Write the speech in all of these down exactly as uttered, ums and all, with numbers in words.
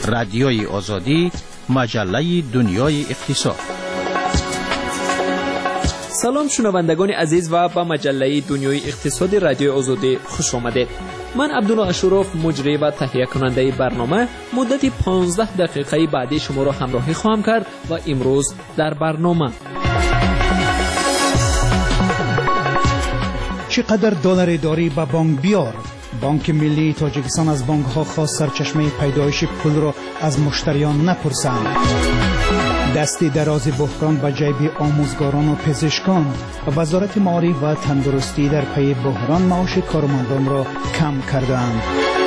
رادیوی آزادی، مجله دنیای اقتصاد. سلام شنوندگان عزیز و به مجله دنیای اقتصاد رادیو آزادی خوش آمدید. من عبدالله اشرف مجری و تهیه کننده برنامه مدت پانزده دقیقه بعدی شما را همراهی خواهم کرد و امروز در برنامه چقدر دلار داری به بانک بیار؟ بانک ملی تاجیکستان از بانک ها خواست سرچشمه پیدایش پول را از مشتریان نپرسند. دستی دراز بحران به جیب آموزگاران و پزشکان. وزارت معارف و تندرستی در پی بحران معاش کارمندان را کم کردند.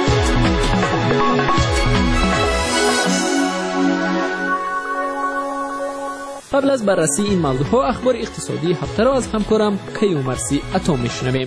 قبل از بررسی این موضوع ها اخبار اقتصادی هفته را از همکارم کیومرثی عطا میشنویم.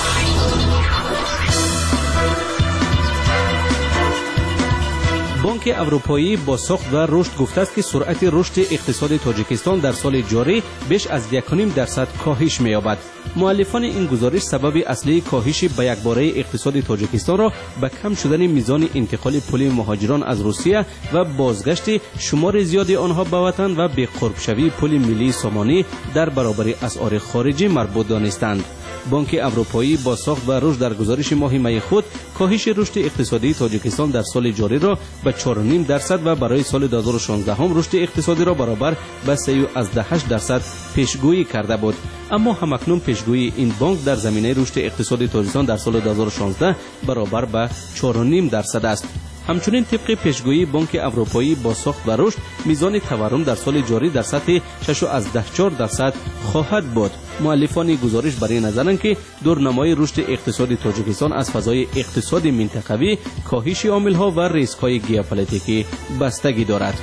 بانک اروپایی با ساخت و رشد گفته است که سرعت رشد اقتصاد تاجیکستان در سال جاری بیش از یک و نیم درصد کاهش می‌یابد. مؤلفان این گزارش سبب اصلی کاهش به یکباره اقتصاد تاجیکستان را به کم شدن میزان انتقال پول مهاجران از روسیه و بازگشت شمار زیادی آنها به وطن و به قرب شوی پول ملی سامانی در برابر اسعار خارجی مربوط دانستند. بانک اروپایی با ساخت و رشد در گزارش ماه می خود کاهش رشد اقتصادی تاجیکستان در سال جاری را به چهار و نیم درصد و برای سال دو هزار و شانزده هم رشد اقتصادی را برابر به سه و هشت درصد پیشگویی کرده بود. اما همکنون پیشگویی این بانک در زمینه رشد اقتصادی تاجیکستان در سال دو هزار و شانزده برابر به چهار و نیم درصد است. همچنین طبق پیشگویی بانک اروپایی با ساخت و رشد میزان تورم در سال جاری در سطح شش و چهار درصد خواهد بود. مؤلفان گزارش برای نظرند که دورنمای رشد اقتصادی تاجیکستان از فضای اقتصادی منطقوی، کاهش عامل‌ها و ریسک‌های ژئوپلیتیکی بستگی دارد.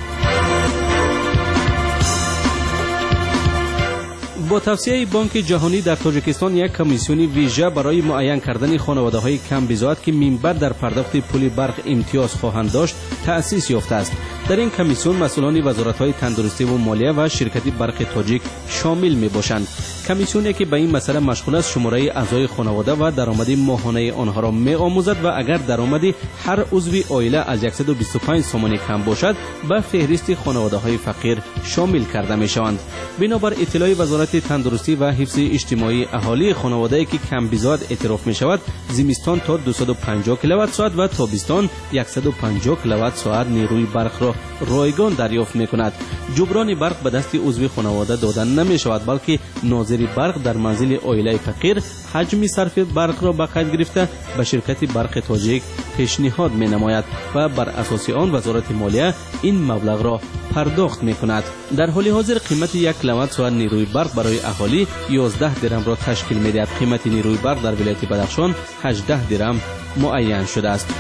با توصیه بانک جهانی در تاجیکستان یک کمیسیون ویژه برای معین کردن خانواده‌های کم بضاعت که منبع در پرداخت پول برق امتیاز خواهند داشت تأسیس یافته است. در این کمیسیون مسئولان وزارت‌های تندرستی و مالیه و شرکت برق تاجیک شامل می‌باشند. کمیسیونی که به این مسئله مشغول است شماره اعضای خانواده و درآمد ماهانه آنها را می‌آموزد و اگر درآمد هر عضو عائله از صد و بیست و پنج سومانی کم باشد به فهرست خانواده‌های فقیر شامل کرده می‌شوند. بنابر اطلاع وزارت تندرستی و حفظ اجتماعی اهالی، خانواده‌ای که کم بضاعت اعتراف می‌شود زمستان تا دویست و پنجاه کیلووات ساعت و تابستان صد و پنجاه کیلووات ساعت نیروی برق را رایگان دریافت می‌کند. جبران برق به دست عضو خانواده دادن نمی‌شود، بلکه ناظر برق در منزل عائله فقیر حجم صرف برق را به قید گرفته به شرکت برق تاجیک پیشنهاد می‌نماید و بر اساس آن وزارت مالیه این مبلغ را پرداخت می‌کند. در حال حاضر قیمت یک کیلووات ساعت نیروی برق برای اهالی یازده درم را تشکیل می‌دهد. قیمت نیروی برق در ولایت بدخشان هجده درم معین شده است.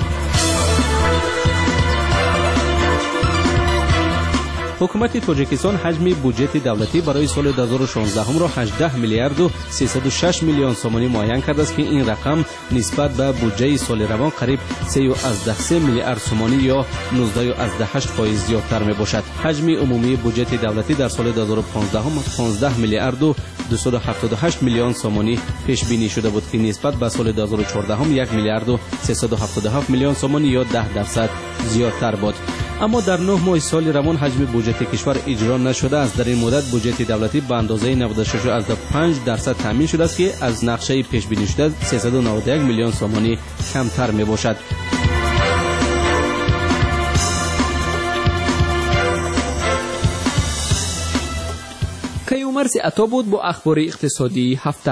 حکومت تاجیکستان حجم بودجه دولتی برای سال دو هزار و شانزده هم را هجده میلیارد و سیصد و شش میلیون سومانی معین کرده است که این رقم نسبت به بودجه سال روان قریب سه و سه میلیارد سومانی یا نوزده و هشت فاصله زیادتر می باشد. حجم عمومی بودجه دولتی در سال دو هزار و پانزده هم پانزده میلیارد و دویست و هفتاد و هشت میلیون سومانی پیش بینی شده بود که نسبت به سال دو هزار و چهارده هم یک میلیارد و سیصد و هفتاد و هفت میلیون سومانی یا ده درصد زیادتر بود. اما در نه ماه سال روان حجم بودجه کشور اجرا نشده است. در این مدت بودجه دولتی به اندازه نود و شش و پنج درصد تامین شده است که از نقشه پیش بینی شده سیصد و نود و یک میلیون سومانی کمتر می باشد. کیومرثی عطا بود با اخبار اقتصادی هفته.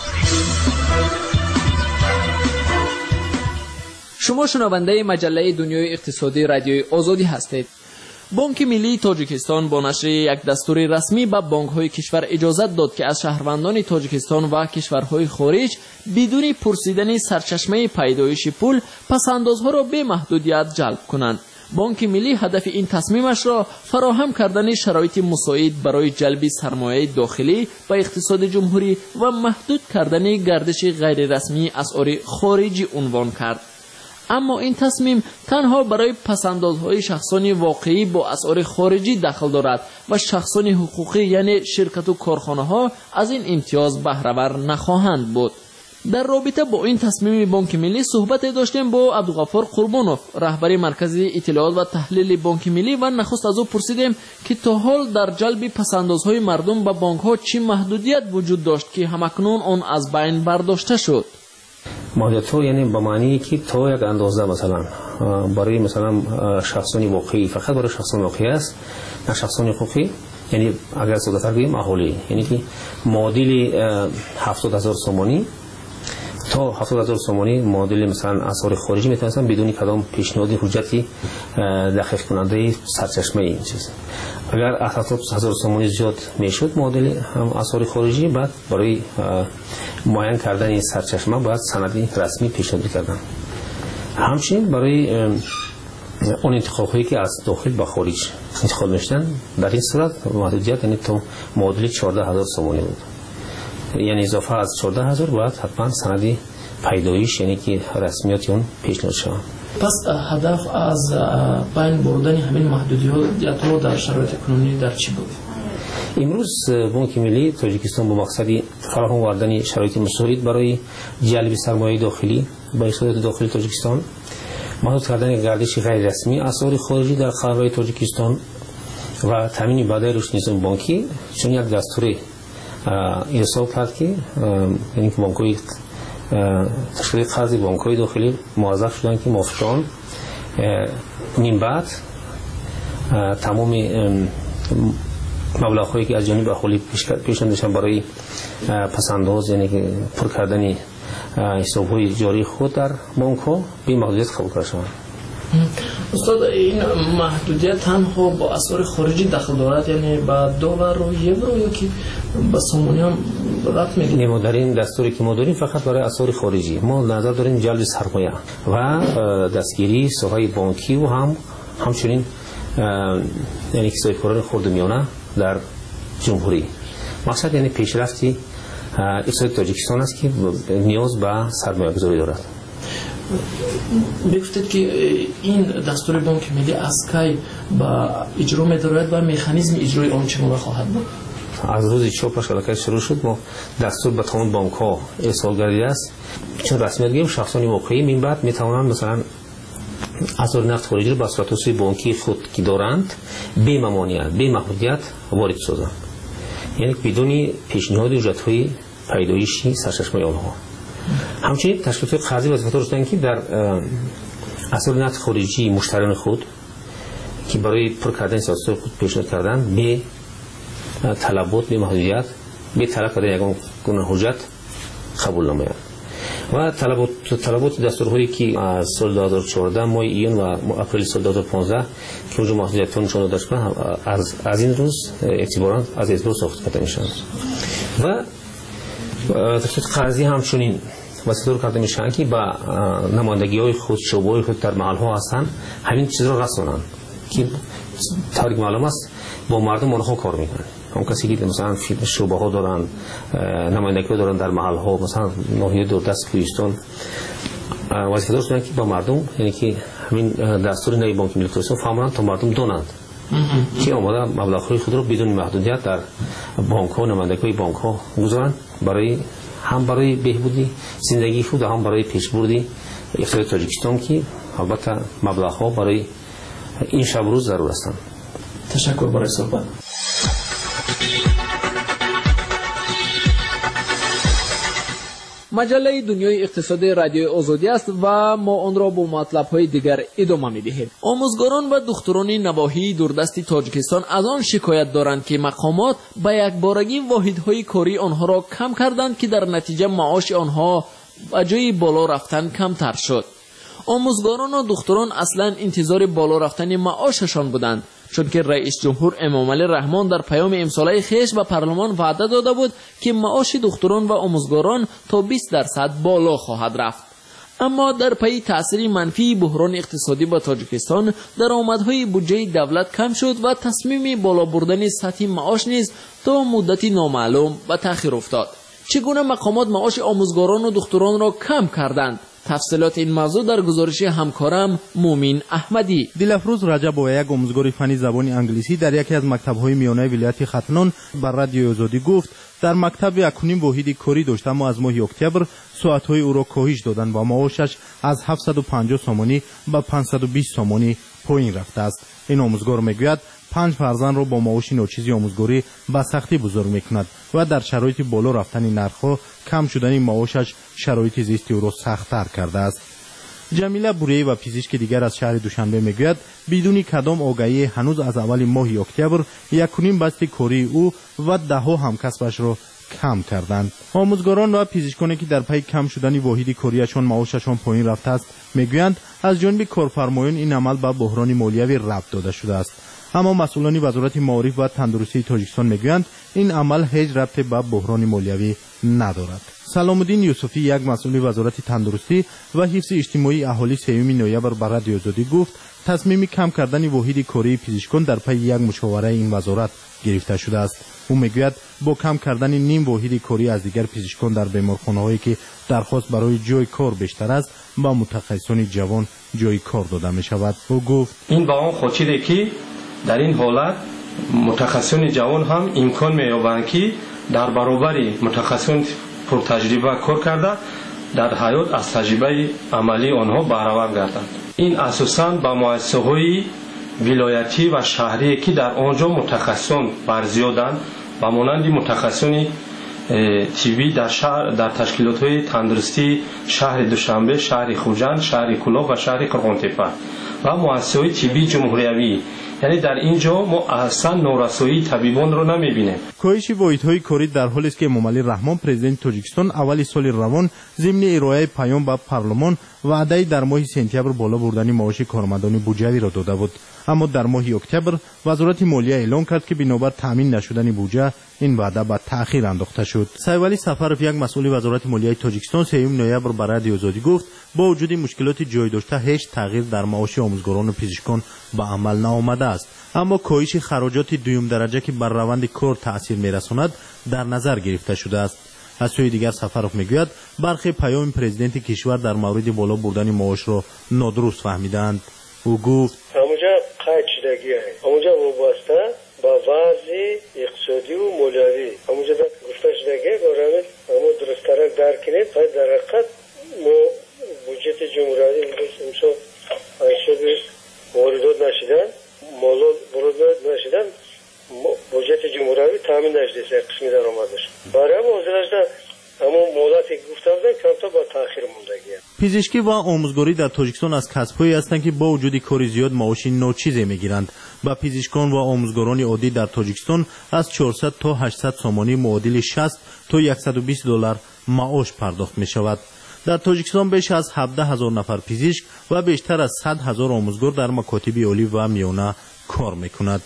شما شنونده مجله دنیای اقتصادی رادیوی آزادی هستید. بانک ملی تاجیکستان با نشر یک دستور رسمی به بانک‌های کشور اجازت داد که از شهروندان تاجیکستان و کشورهای خارج بدون پرسیدن سرچشمه پیدایش پول پس‌اندازها را به محدودیت جلب کنند. بانک ملی هدف این تصمیمش را فراهم کردن شرایط مساعد برای جلب سرمایه داخلی و اقتصاد جمهوری و محدود کردن گردش غیر رسمی اسعار خارجی عنوان کرد. اما این تصمیم تنها برای پسندازهای شخصان واقعی با اسعار خارجی دخل دارد و شخصان حقوقی یعنی شرکت و کارخانه ها از این امتیاز بهره ور نخواهند بود. در رابطه با این تصمیم بانک ملی صحبت داشتیم با عبدالغفار قربانوف، رهبر مرکز اطلاعات و تحلیل بانک ملی، و نخست از او پرسیدیم که تا حال در جلب پسندازهای مردم به بانک ها چه محدودیت وجود داشت که همکنون آن از بین برداشته شد. محدودیت ها یعنی به معنی که تا یک اندازه مثلا برای مثلا شخصان واقعی، فقط برای شخصان واقعی است، نه شخصان حقوقی، یعنی اگر ساده‌تر بگیم اهالی، یعنی که معادل هفتاد هزار سومانی تا هفتاد هزار سومانی معادل مثلا اسعار خارجی میتونستن بدون کدام پیشنهاد حجتی دقیق کننده سرچشمه این چیز. اگر هفتاد هزار سومانی زیاد میشد معادل اسعار خارجی، بعد برای معین کردن این سرچشمه باید سند رسمی پیشنهاد کردن. همچنین برای اون انتخاب هایی که از داخل به خارج انتخاب میشدن، در این صورت محدودیت یعنی تو معادل چهارده هزار سومانی بود، یعنی اضافه از چهارده هزار باید حتما سند پیدایش یعنی که رسمیات اون پیشنهاد شود. پس هدف از بین بردن همین محدودیت ها در شرایط کنونی در چی بود؟ امروز بانک ملی تاجیکستان با مقصد فراهم آوردن شرایط مساعد برای جلب سرمایه داخلی با اقتصاد داخلی تاجیکستان، محدود کردن گردش غیر رسمی اسعار خارجی در خاورهای تاجیکستان و تامین بدای رشد نظام بانکی، چون یک دستور ارسال کرد که یعنی که بانک‌های تشکیل قرض بانک‌های داخلی موظف شدن که موافقان نیم بعد تمام مبلغ‌هایی که از جانب اهالی پیشنهاد شدن برای پسنداز یعنی که پر کردن حساب‌های جاری خود در بانک‌ها به محدودیت قبول کرده شدند. استاد، این محدودیت تنها با اسعار خارجی دخل دارد، یعنی با دلار و یورو، یا که با سومانی هم رفت میگه؟ ما در این دستوری که ما داریم فقط برای اسعار خارجی، ما نظر داریم جلب سرمایه و دستگیری ساحه بانکی و هم همچنین یعنی کسب‌کاران خرد و میانه در جمهوری. مقصد یعنی پیشرفتی اقتصاد تاجیکستان است که نیاز به سرمایه گذاری دارد. بگفتید که این دستور بانک ملی از کی با اجرا می‌دارد و مکانیزم اجرای آن چگونه خواهد بود؟ از روز چهارشنبه شبکه شروع شد، ما دستور به تمام بانک‌ها ارسال گردیده است، چون رسمیت گرفت شخصان واقعی من بعد می‌توانند مثلا اسعار نفت خارجی را به صورت اصلی بانکی خود که دارند بی ممانعت بی محدودیت وارد سازند، یعنی بدون پیشنهاد اجرت‌های پیدایشی سرچشمه آنها. همچنین تشکیلات قرضی وظیفه داشتند که در اسعار نفت خارجی مشتریان خود که برای پر کردن سیاست خود پیشنهاد کردند به طلبات به محدودیت به طلب کردن یگان گونه حجت قبول نمایند و طلبات طلبات دستورهایی که از سال دو هزار و چهارده ماه ایون و اپریل سال دو هزار و پانزده که اونجا محدودیت‌ها نشان داده شده از از این روز اعتباراً از اعتبار ساخته کرده میشن و تشکیلات قرضی همچنین وسیله رو کرده میشن که با نمایندگی‌های خود شعبه‌های خود در محل‌ها هستن همین چیز رو رسونن که طوری معلوم است با مردم آنها کار میکنن. هم کسی که مثلا شعبه ها دارن نمایندگی دارن در محل ها مثلا ناحیه دوردست کوهستان وظیفه داشتن که با مردم یعنی که همین دستور نوی بانک ملی تاجیکستان فهموند تا مردم دونند که آماده مبلغ‌های خود را بدون محدودیت در بانک ها نمایندگی بانک ها گذارن برای هم برای بهبودی زندگی خود و هم برای پیشبردی اقتصاد تاجیکستان که البته مبلغ ها برای این شب روز ضرور هستند. تشکر برای صحبت. مجله دنیای اقتصادی رادیو آزادی است و ما آن را با مطلب‌های دیگر ادامه می‌دهیم. آموزگاران و دختران نواحی دوردست تاجیکستان از آن شکایت دارند که مقامات به یکبارگی واحدهای کاری آنها را کم کردند که در نتیجه معاش آنها به جای بالا رفتن کمتر شد. آموزگاران و دختران اصلا انتظار بالا رفتن معاششان بودند، چون که رئیس جمهور امامعلی رحمان در پیام امساله خیش به پارلمان وعده داده بود که معاش دختران و آموزگاران تا بیست درصد بالا خواهد رفت. اما در پی تأثیر منفی بحران اقتصادی با تاجیکستان درآمدهای بودجه دولت کم شد و تصمیم بالا بردن سطح معاش نیز تا مدتی نامعلوم به تأخیر افتاد. چگونه مقامات معاش آموزگاران و دختران را کم کردند؟ تفصیلات این موضوع در گزارش همکارم مومین احمدی. دلفروز رجب و یک آموزگار فنی زبان انگلیسی در یکی از مکتب‌های میانه ولایت ختنان بر رادیو آزادی گفت در مکتب یکونیم واحد کاری داشت، اما از ماه اکتبر ساعت‌های او را کاهش دادند و معاشش از هفتصد و پنجاه سومانی به پانصد و بیست سومانی پایین رفته است. این آموزگار میگوید پنج فرزند را با معاش ناچیزی آموزگاری به سختی بزرگ میکند و در شرایط بالا رفتن نرخ‌ها کم شدن معاشش شرایط زیستی او را سخت‌تر کرده است. جمیله بوریه و پزشک دیگر از شهر دوشنبه میگوید بدون کدام آگاهی هنوز از اول ماه اکتبر یکونیم بسته کاری او و ده ها همکسبش را کم کردند. آموزگاران و پزشکانی که در پی کم شدن واحد کاریشان معاششان پایین رفته است میگویند از جانب کارفرمایان این عمل به بحران مالیوی ربط داده شده است. اما مسئولان وزارت معارف و تندرستی تاجیکستان میگویند این عمل هیچ ربطی به بحران مالیوی ندارد. سلام الدین یوسفی، یک مسئول وزارت تندرستی و حفظ اجتماعی اهالی سوم نوامبر به رادیو آزادی گفت تصمیم کم کردن واحد کاری پزشکان در پی یک مشاوره این وزارت گرفته شده است. او میگوید با کم کردن نیم واحد کاری از دیگر پزشکان در بیمارخانه‌هایی که درخواست برای جای کار بیشتر است با متخصصان جوان جای کار داده می شود. او گفت این با آن خاطره که در این حالت متخصصان جوان هم امکان می‌یابند که در برابر متخصصان پرتجربه کار کرده در حیات از تجربه عملی آنها بهره‌ور گردند. این اساساً با مؤسسه‌های ولایتی و شهری که در آنجا متخصصان برزیادند و مانند متخصصان تیوی در شهر در تشکیلات‌های تندرستی شهر دوشنبه، شهر خوجند، شهر کلاه و شهر قرغان‌تپه و مؤسسه‌های تیوی جمهوریوی، یعنی در اینجا ما اصلا نارسایی طبیبان رو نمیبینیم. کاهش واحدهای کاری در حالی است که امامعلی رحمان پرزیدنت تاجیکستان اول سال روان ضمن ارائه پیام به پارلمان وعده در ماه سپتامبر بالا بردن معاش کارمندان بودجه‌ای را داده بود، اما در ماه اکتبر وزارت مالیه اعلام کرد که بنابر تامین نشدن بودجه این وعده به تأخیر انداخته شد. سایولی سفرف، یک مسئول وزارت مالیه تاجیکستان سوم نوامبر به رادیو آزادی گفت با وجود مشکلات جای داشته هیچ تغییر در معاش آموزگاران و پزشکان به عمل نآمده است، اما کاهش خراجات دوم درجه که بر روند کار تأثیر می‌رساند در نظر گرفته شده است. از سوی دیگر سفرف میگوید برخی پیام پرزیدنت کشور در مورد بالا بردن معاش را نادرست فهمیدند. او گفت همونجا قید شدگی است، همونجا وابسته با وضع اقتصادی و مالیاتی همونجا گفته شدگی برای همون درست‌تر درک کنید. در حقیقت ما بودجه جمهوری امسال ایشون واردات نشدن، مالات واردات نشدن، بودجه جمهوری تامین نشده قسمی درآمدش. برای ما حاضرشده همون مولاتی گفتم کم تا با تأخیر موندگی. پزشکی و آموزگاری در تاجیکستان از کسب‌هایی هستند که با وجود کاری زیاد معاش ناچیزی میگیرند. با پزشکان و آموزگاران عادی در تاجیکستان از چهارصد تا هشتصد سومانی معادل شصت تا صد و بیست دلار معاش پرداخت می شود. در تاجیکستان بیش از هفده هزار نفر پزشک و بیشتر از صد هزار آموزگار در مکاتب عالی و میانه کار میکند.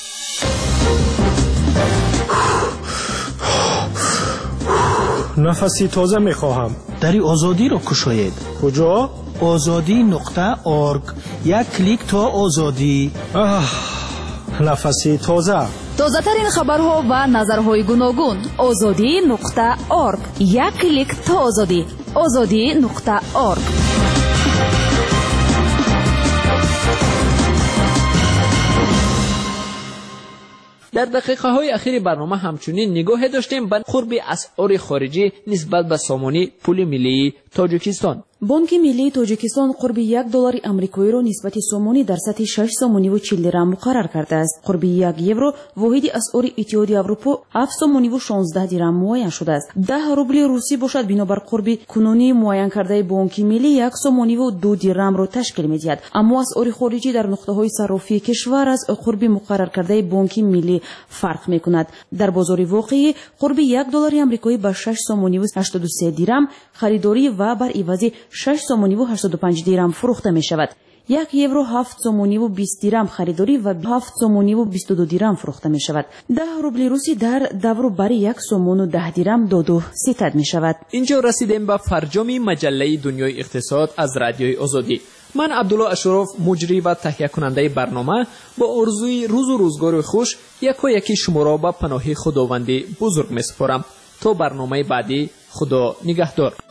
نفسی تازه میخواهم. دری آزادی را کشاید. کجا؟ آزادی نقطه ارگ. یک کلیک تا آزادی. نفسی تازه. تازه ترین خبرها و نظرهای گوناگون. آزادی نقطه ارگ. یک کلیک تا آزادی. آزادی نقطه ارگ. در دقیقه های اخیر برنامه همچنین نگاه داشتیم به قرب اسعار خارجی نسبت به سامانی پول ملی تاجیکستان. بانک ملی تاجیکستان قرب یک دلار آمریکایی را نسبت سامانی در سطح شش سامانی و چهل درم مقرر کرده است. قرب یک یورو واحد اسعار اتحادیه اروپا هفت سامانی و شانزده درم معین شده است. ده روبل روسی باشد بنابر قرب کنونی معین کرده بانک ملی یک سامانی و دو درم را تشکیل می‌دهد. اما اسعار خارجی در نقطه‌های صرافی کشور از قرب مقرر کرده بانک ملی فرق می‌کند. در بازار واقعی قرب یک دلار آمریکایی به شش سامانی و هشتاد و سه درم خریداری و بر عوض شش سامانی و هشتاد و پنج درم فروخته می شود. یک یورو هفت سامانی و بیست درم خریداری و هفت سامانی و بیست و دو درم فروخته می شود. ده روبل روسی در دورو برای یک سامان و ده درم دو و ستد می شود. اینجا رسیدیم به فرجام مجله دنیای اقتصاد از رادیوی آزادی. من عبدالله اشرف مجری و تهیه کننده برنامه با آرزوی روز و روزگار خوش یکا یکی شما را به پناه خداوند بزرگ می سپارم. تا برنامه بعدی، خدا نگهدار.